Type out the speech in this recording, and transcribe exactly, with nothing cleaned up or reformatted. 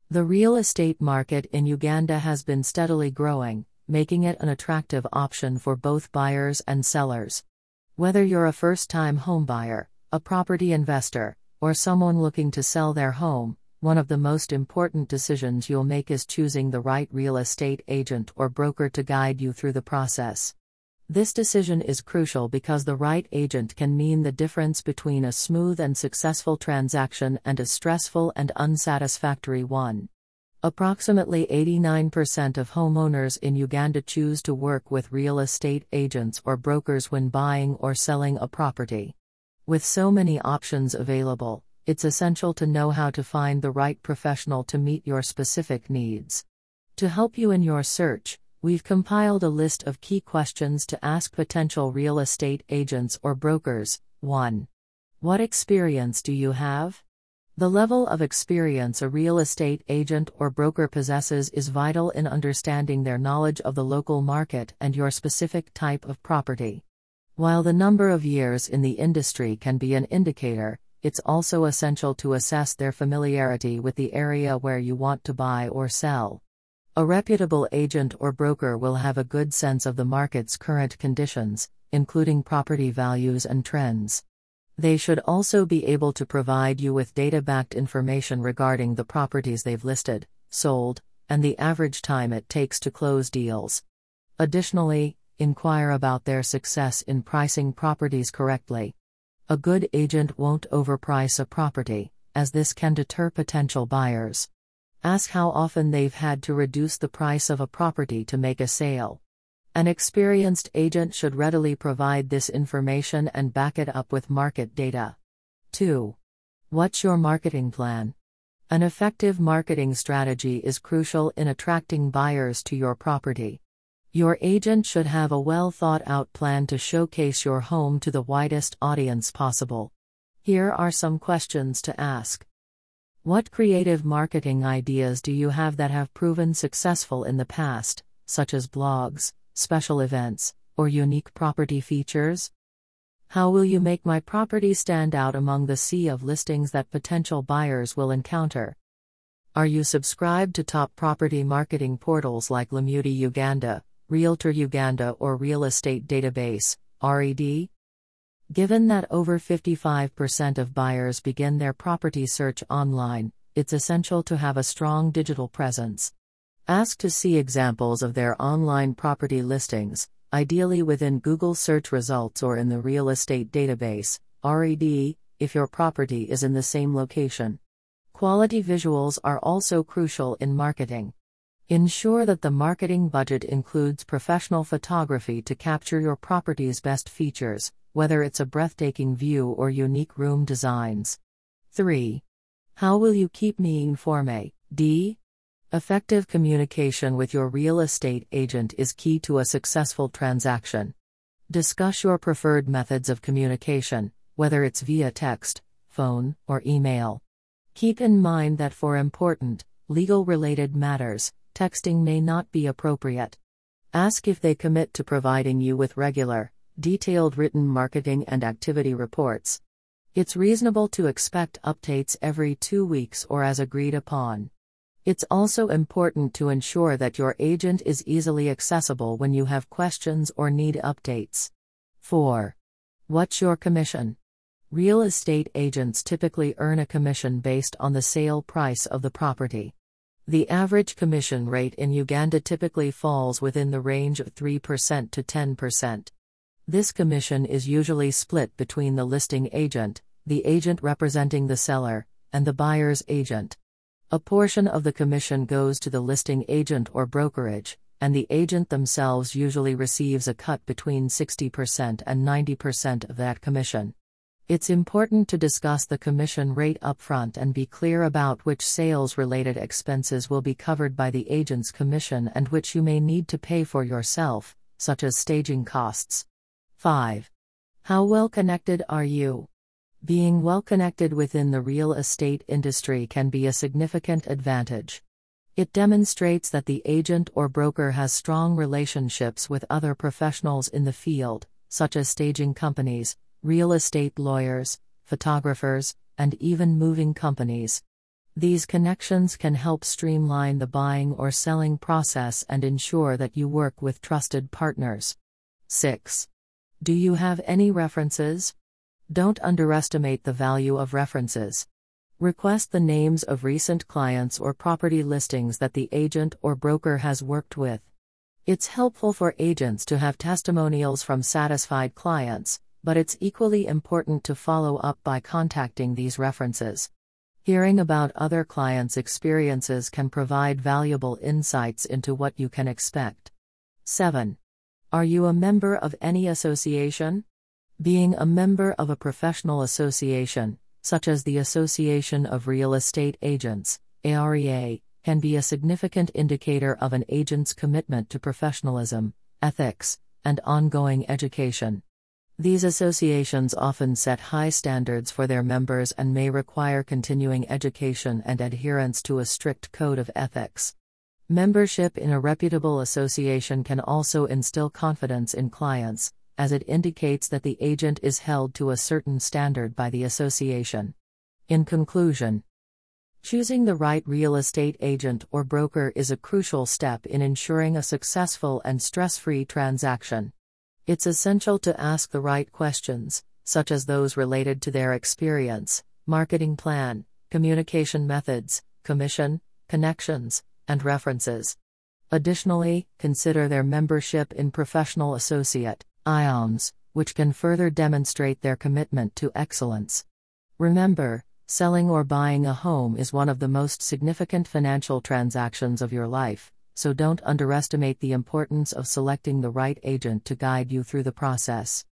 The real estate market in Uganda has been steadily growing, making it an attractive option for both buyers and sellers. Whether you're a first-time homebuyer, a property investor, or someone looking to sell their home, one of the most important decisions you'll make is choosing the right real estate agent or broker to guide you through the process. This decision is crucial because the right agent can mean the difference between a smooth and successful transaction and a stressful and unsatisfactory one. Approximately eighty-nine percent of homeowners in Uganda choose to work with real estate agents or brokers when buying or selling a property. With so many options available, it's essential to know how to find the right professional to meet your specific needs. To help you in your search, we've compiled a list of key questions to ask potential real estate agents or brokers. one. What experience do you have? The level of experience a real estate agent or broker possesses is vital in understanding their knowledge of the local market and your specific type of property. While the number of years in the industry can be an indicator, it's also essential to assess their familiarity with the area where you want to buy or sell. A reputable agent or broker will have a good sense of the market's current conditions, including property values and trends. They should also be able to provide you with data-backed information regarding the properties they've listed, sold, and the average time it takes to close deals. Additionally, inquire about their success in pricing properties correctly. A good agent won't overprice a property, as this can deter potential buyers. Ask how often they've had to reduce the price of a property to make a sale. An experienced agent should readily provide this information and back it up with market data. two. What's your marketing plan? An effective marketing strategy is crucial in attracting buyers to your property. Your agent should have a well-thought-out plan to showcase your home to the widest audience possible. Here are some questions to ask. What creative marketing ideas do you have that have proven successful in the past, such as blogs, special events, or unique property features? How will you make my property stand out among the sea of listings that potential buyers will encounter? Are you subscribed to top property marketing portals like Lemuti Uganda, Realtor Uganda, or Real Estate Database, R E D? Given that over fifty-five percent of buyers begin their property search online, it's essential to have a strong digital presence. Ask to see examples of their online property listings, ideally within Google search results or in the Real Estate Database, R E D, if your property is in the same location. Quality visuals are also crucial in marketing. Ensure that the marketing budget includes professional photography to capture your property's best features, whether it's a breathtaking view or unique room designs. three. How will you keep me informed? D. Effective communication with your real estate agent is key to a successful transaction. Discuss your preferred methods of communication, whether it's via text, phone, or email. Keep in mind that for important, legal-related matters, texting may not be appropriate. Ask if they commit to providing you with regular, detailed written marketing and activity reports. It's reasonable to expect updates every two weeks or as agreed upon. It's also important to ensure that your agent is easily accessible when you have questions or need updates. four. What's your commission? Real estate agents typically earn a commission based on the sale price of the property. The average commission rate in Uganda typically falls within the range of three percent to ten percent. This commission is usually split between the listing agent, the agent representing the seller, and the buyer's agent. A portion of the commission goes to the listing agent or brokerage, and the agent themselves usually receives a cut between sixty percent and ninety percent of that commission. It's important to discuss the commission rate upfront and be clear about which sales-related expenses will be covered by the agent's commission and which you may need to pay for yourself, such as staging costs. five. How well connected are you? Being well connected within the real estate industry can be a significant advantage. It demonstrates that the agent or broker has strong relationships with other professionals in the field, such as staging companies, real estate lawyers, photographers, and even moving companies. These connections can help streamline the buying or selling process and ensure that you work with trusted partners. six. Do you have any references? Don't underestimate the value of references. Request the names of recent clients or property listings that the agent or broker has worked with. It's helpful for agents to have testimonials from satisfied clients, but it's equally important to follow up by contacting these references. Hearing about other clients' experiences can provide valuable insights into what you can expect. seven. Are you a member of any association? Being a member of a professional association, such as the Association of Real Estate Agents, A R E A, can be a significant indicator of an agent's commitment to professionalism, ethics, and ongoing education. These associations often set high standards for their members and may require continuing education and adherence to a strict code of ethics. Membership in a reputable association can also instill confidence in clients, as it indicates that the agent is held to a certain standard by the association. In conclusion, choosing the right real estate agent or broker is a crucial step in ensuring a successful and stress-free transaction. It's essential to ask the right questions, such as those related to their experience, marketing plan, communication methods, commission, connections, and references. Additionally, consider their membership in Professional Associate I O Ms, which can further demonstrate their commitment to excellence. Remember, selling or buying a home is one of the most significant financial transactions of your life, so don't underestimate the importance of selecting the right agent to guide you through the process.